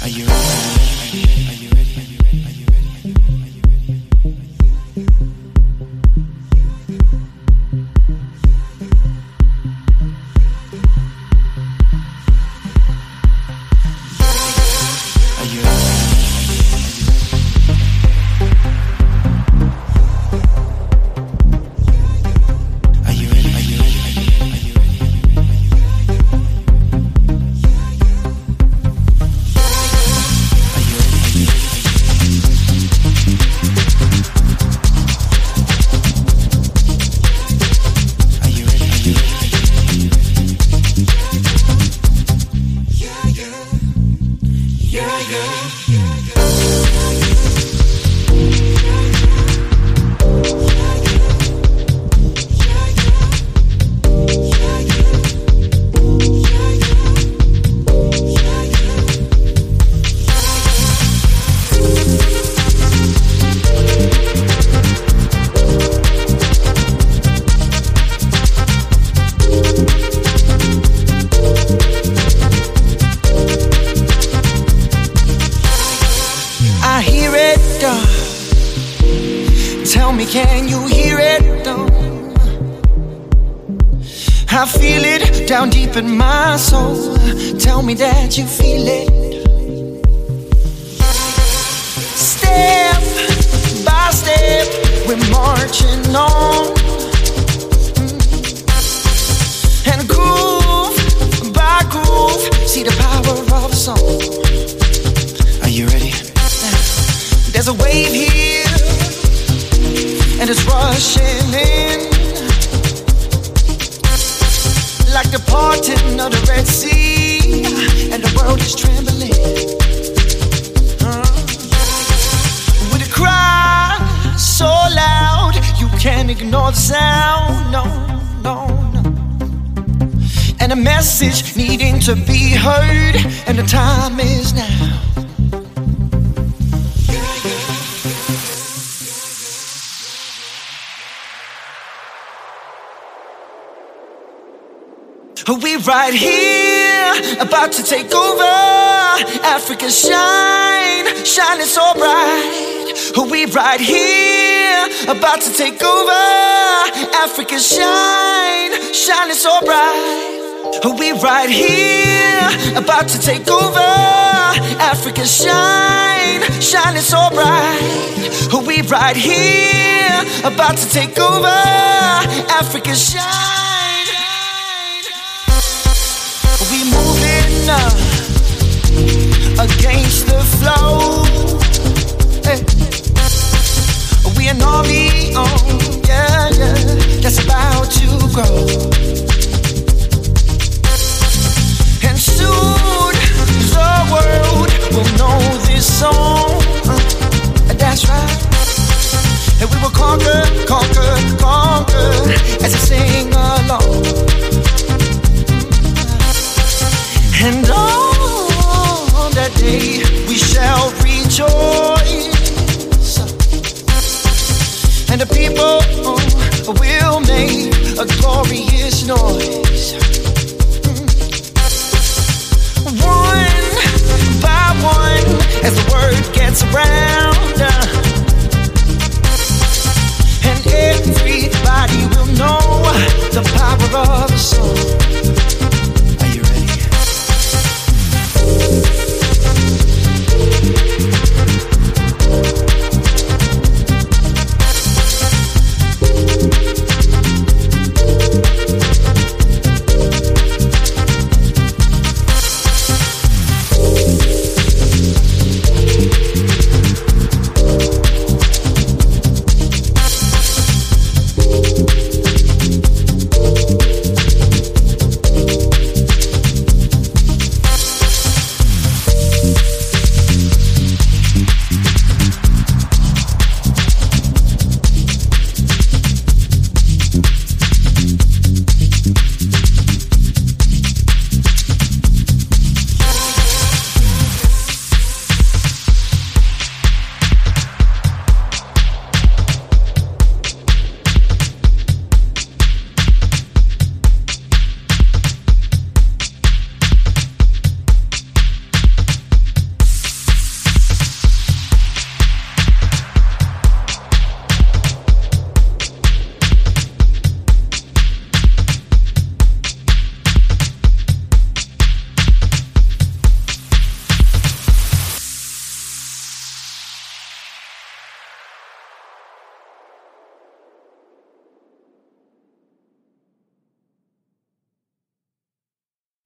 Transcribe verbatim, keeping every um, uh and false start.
Can you hear it? No. I feel it down deep in my soul. Tell me that you feel it. Step by step, we're marching on. And groove by groove, see the power of a song. Are you ready? There's a wave here, and it's rushing in like the parting of the Red Sea, and the world is trembling uh, with a cry so loud you can't ignore the sound. No, no, no. And a message needing to be heard, and the time is now. We right here, about to take over. Africa shine, shining so bright. We right here, about to take over. Africa shine, shining so bright. We right here, about to take over. Africa shine, shining so bright. We right here, about to take over. Africa shine. We moving up against the flow. Hey. We an army on, yeah, yeah, that's about to grow. And soon the world will know this song. Uh, that's right. And we will conquer, conquer, conquer as I sing along. And on that day we shall rejoice, and the people will make a glorious noise. One by one, as the word gets around,